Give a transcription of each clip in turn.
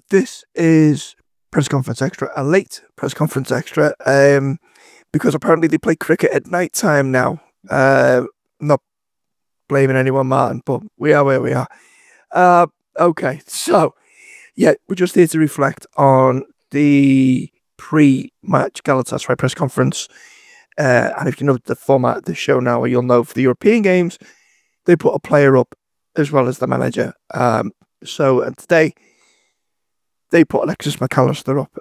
this is press conference extra, a late press conference extra, because apparently they play cricket at night time now. Not blaming anyone, Martin, but we are where we are. Okay, so yeah, we're just here to reflect on the pre-match Galatasaray press conference. And if you know the format of the show now, you'll know for the European games, they put a player up as well as the manager. So today they put Alexis McAllister up.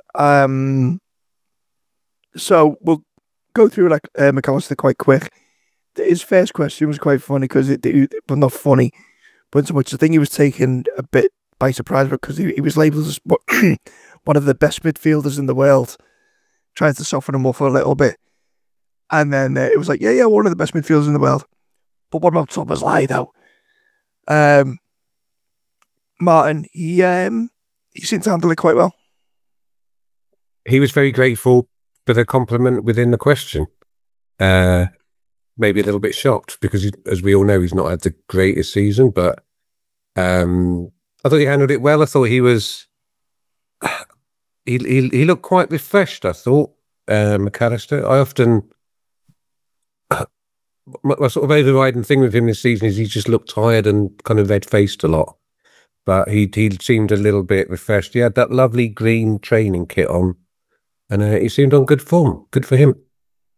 So we'll go through like McAllister quite quick. His first question was quite funny because well, not funny, but so much. I think he was taken a bit by surprise because he was labelled as one of the best midfielders in the world, trying to soften him up a little bit. And then it was like, yeah, one of the best midfielders in the world. But what about Thomas Lie, Martin, he seemed to handle it quite well. He was very grateful for the compliment within the question. Maybe a little bit shocked because, as we all know, he's not had the greatest season, but I thought he handled it well. I thought he was... He looked quite refreshed, I thought, McAllister. I often... My sort of overriding thing with him this season is he just looked tired and kind of red-faced a lot. But he seemed a little bit refreshed. He had that lovely green training kit on, and he seemed on good form. Good for him.